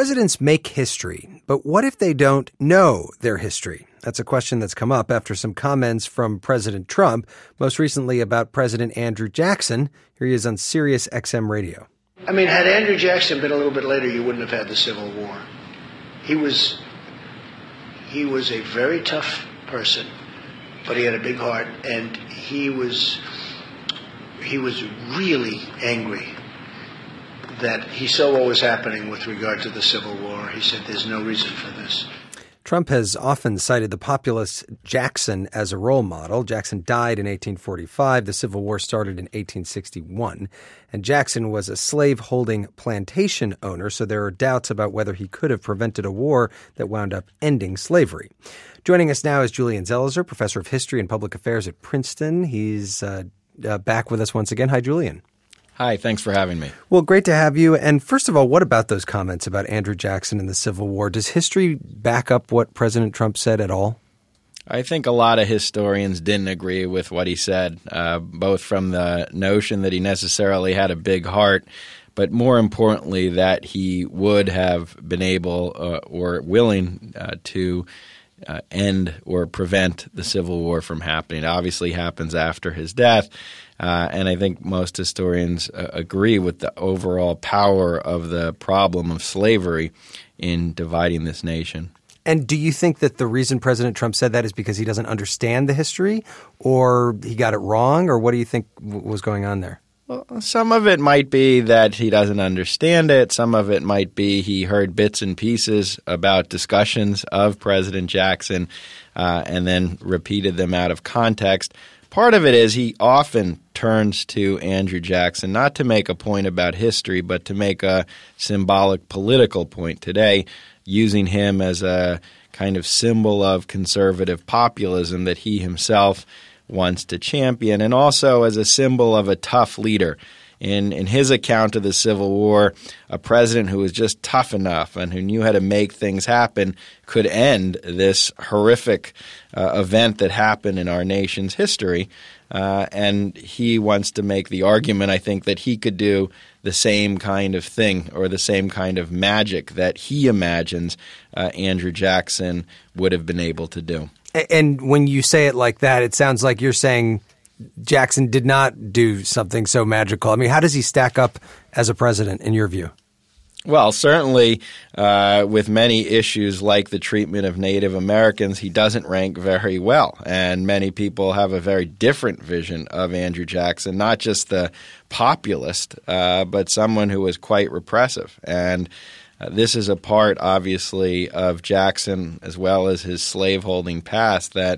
Presidents make history, but what if they don't know their history? That's a question that's come up after some comments from President Trump, most recently about President Andrew Jackson. Here he is on Sirius XM Radio. I mean, had Andrew Jackson been a little bit later, you wouldn't have had the Civil War. He was a very tough person, but he had a big heart, and he was really angry that he saw what was happening with regard to the Civil War. He said there's no reason for this. Trump has often cited the populist Jackson as a role model. Jackson died in 1845. The Civil War started in 1861. And Jackson was a slave-holding plantation owner, so there are doubts about whether he could have prevented a war that wound up ending slavery. Joining us now is Julian Zelizer, professor of history and public affairs at Princeton. He's back with us once again. Hi, Julian. Hi, thanks for having me. Well, great to have you. And first of all, what about those comments about Andrew Jackson and the Civil War? Does history back up what President Trump said at all? I think a lot of historians didn't agree with what he said, both from the notion that he necessarily had a big heart, but more importantly, that he would have been able or willing to end or prevent the Civil War from happening. It obviously happens after his death. And I think most historians agree with the overall power of the problem of slavery in dividing this nation. And do you think that the reason President Trump said that is because he doesn't understand the history, or he got it wrong, or what do you think was going on there? Well, some of it might be that he doesn't understand it. Some of it might be he heard bits and pieces about discussions of President Jackson and then repeated them out of context. Part of it is he often turns to Andrew Jackson not to make a point about history, but to make a symbolic political point today, using him as a kind of symbol of conservative populism that he himself wants to champion, and also as a symbol of a tough leader. In his account of the Civil War, a president who was just tough enough and who knew how to make things happen could end this horrific event that happened in our nation's history. And he wants to make the argument, I think, that he could do the same kind of thing or the same kind of magic that he imagines Andrew Jackson would have been able to do. And when you say it like that, it sounds like you're saying Jackson did not do something so magical. I mean, how does he stack up as a president in your view? Well, certainly with many issues like the treatment of Native Americans, he doesn't rank very well. And many people have a very different vision of Andrew Jackson, not just the populist, but someone who was quite repressive. And this is a part, obviously, of Jackson as well as his slaveholding past that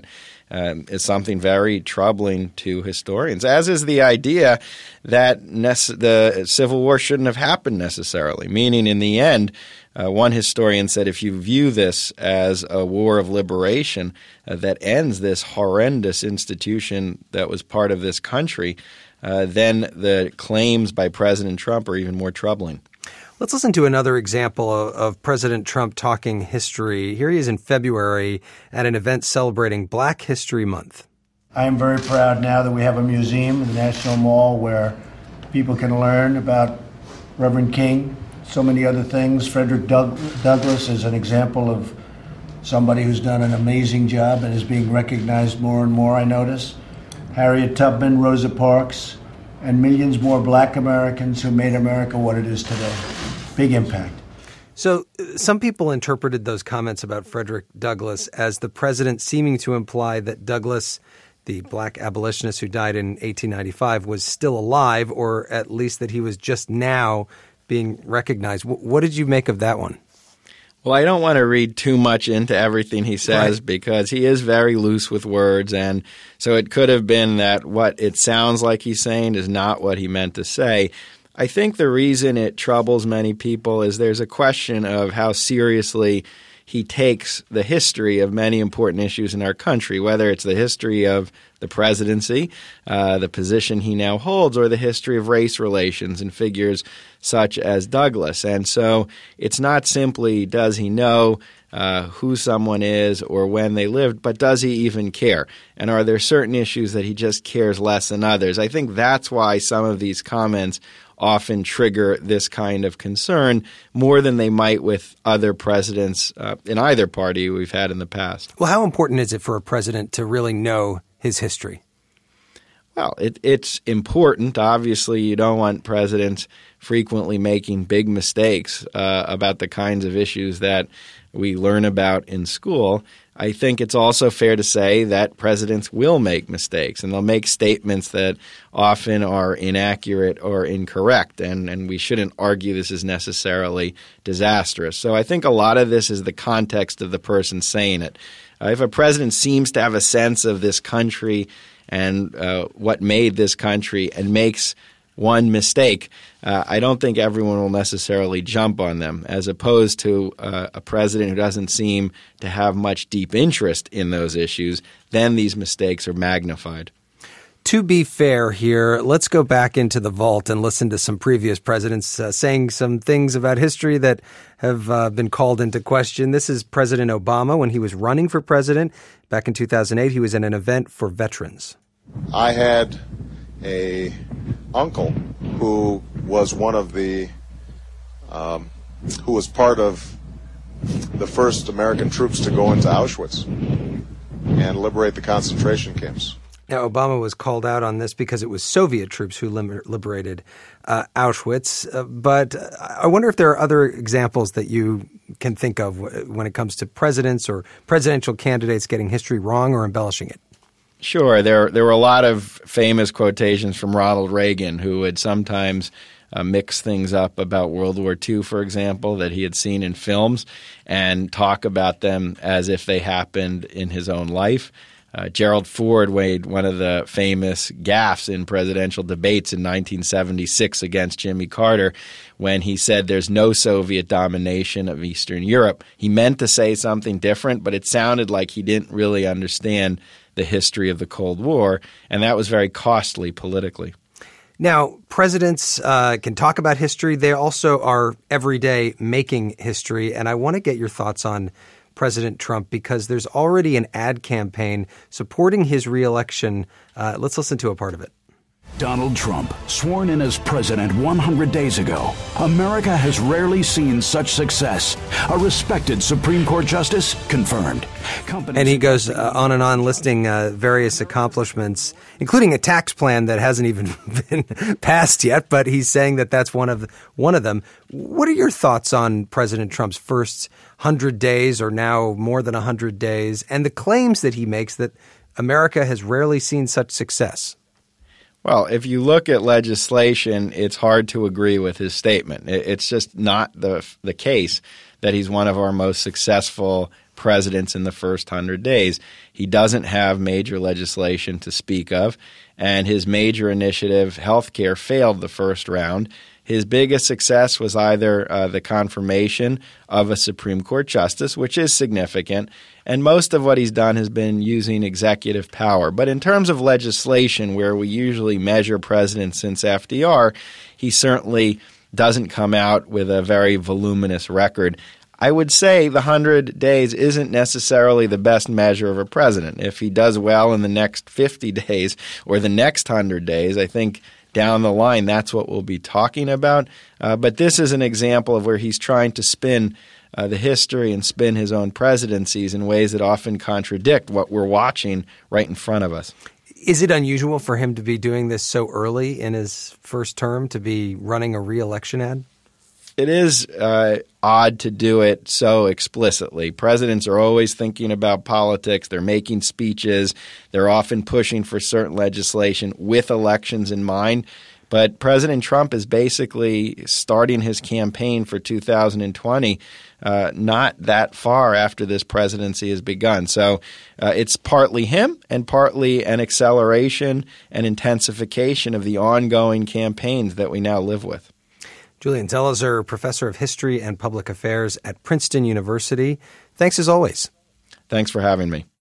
is something very troubling to historians, as is the idea that the Civil War shouldn't have happened necessarily, meaning in the end, one historian said if you view this as a war of liberation that ends this horrendous institution that was part of this country, then the claims by President Trump are even more troubling. Let's listen to another example of President Trump talking history. Here he is in February at an event celebrating Black History Month. I am very proud now that we have a museum in the National Mall where people can learn about Reverend King, so many other things. Frederick Douglass is an example of somebody who's done an amazing job and is being recognized more and more, I notice. Harriet Tubman, Rosa Parks, and millions more Black Americans who made America what it is today. Big impact. So some people interpreted those comments about Frederick Douglass as the president seeming to imply that Douglass, the Black abolitionist who died in 1895, was still alive, or at least that he was just now being recognized. What did you make of that one? Well, I don't want to read too much into everything he says because he is very loose with words, and so it could have been that what it sounds like he's saying is not what he meant to say. I think the reason it troubles many people is there's a question of how seriously he takes the history of many important issues in our country, whether it's the history of the presidency, the position he now holds, or the history of race relations and figures such as Douglass. And so it's not simply does he know who someone is or when they lived, but does he even care? And are there certain issues that he just cares less than others? I think that's why some of these comments often trigger this kind of concern more than they might with other presidents in either party we've had in the past. Well, how important is it for a president to really know his history? Well, it's important. Obviously, you don't want presidents frequently making big mistakes about the kinds of issues that we learn about in school. I think it's also fair to say that presidents will make mistakes, and they'll make statements that often are inaccurate or incorrect, and we shouldn't argue this is necessarily disastrous. So I think a lot of this is the context of the person saying it. If a president seems to have a sense of this country and what made this country and makes one mistake, I don't think everyone will necessarily jump on them, as opposed to a president who doesn't seem to have much deep interest in those issues. Then these mistakes are magnified. To be fair here, let's go back into the vault and listen to some previous presidents saying some things about history that have been called into question. This is President Obama when he was running for president. Back in 2008, he was at an event for veterans. I had a uncle who was one of the who was part of the first American troops to go into Auschwitz and liberate the concentration camps. Now, Obama was called out on this because it was Soviet troops who liberated Auschwitz. But I wonder if there are other examples that you can think of when it comes to presidents or presidential candidates getting history wrong or embellishing it. Sure. There were a lot of famous quotations from Ronald Reagan, who would sometimes mix things up about World War II, for example, that he had seen in films and talk about them as if they happened in his own life. Gerald Ford made one of the famous gaffes in presidential debates in 1976 against Jimmy Carter when he said there's no Soviet domination of Eastern Europe. He meant to say something different, but it sounded like he didn't really understand the history of the Cold War, and that was very costly politically. Now, presidents can talk about history. They also are every day making history, and I want to get your thoughts on President Trump because there's already an ad campaign supporting his reelection. Let's listen to a part of it. Donald Trump, sworn in as president 100 days ago. America has rarely seen such success. A respected Supreme Court justice confirmed. And he goes on and on listing various accomplishments, including a tax plan that hasn't even been passed yet, but he's saying that that's one of them. What are your thoughts on President Trump's first 100 days or now more than 100 days and the claims that he makes that America has rarely seen such success? Well, if you look at legislation, it's hard to agree with his statement. It's just not the case that he's one of our most successful presidents in the first 100 days. He doesn't have major legislation to speak of, and his major initiative, health care, failed the first round. His biggest success was either the confirmation of a Supreme Court justice, which is significant, and most of what he's done has been using executive power. But in terms of legislation, where we usually measure presidents since FDR, he certainly doesn't come out with a very voluminous record. I would say the 100 days isn't necessarily the best measure of a president. If he does well in the next 50 days or the next 100 days, I think down the line, that's what we'll be talking about. But this is an example of where he's trying to spin the history and spin his own presidencies in ways that often contradict what we're watching right in front of us. Is it unusual for him to be doing this so early in his first term, to be running a re-election ad? It is odd to do it so explicitly. Presidents are always thinking about politics. They're making speeches. They're often pushing for certain legislation with elections in mind. But President Trump is basically starting his campaign for 2020 not that far after this presidency has begun. So it's partly him and partly an acceleration and intensification of the ongoing campaigns that we now live with. Julian Zelizer, professor of history and public affairs at Princeton University. Thanks as always. Thanks for having me.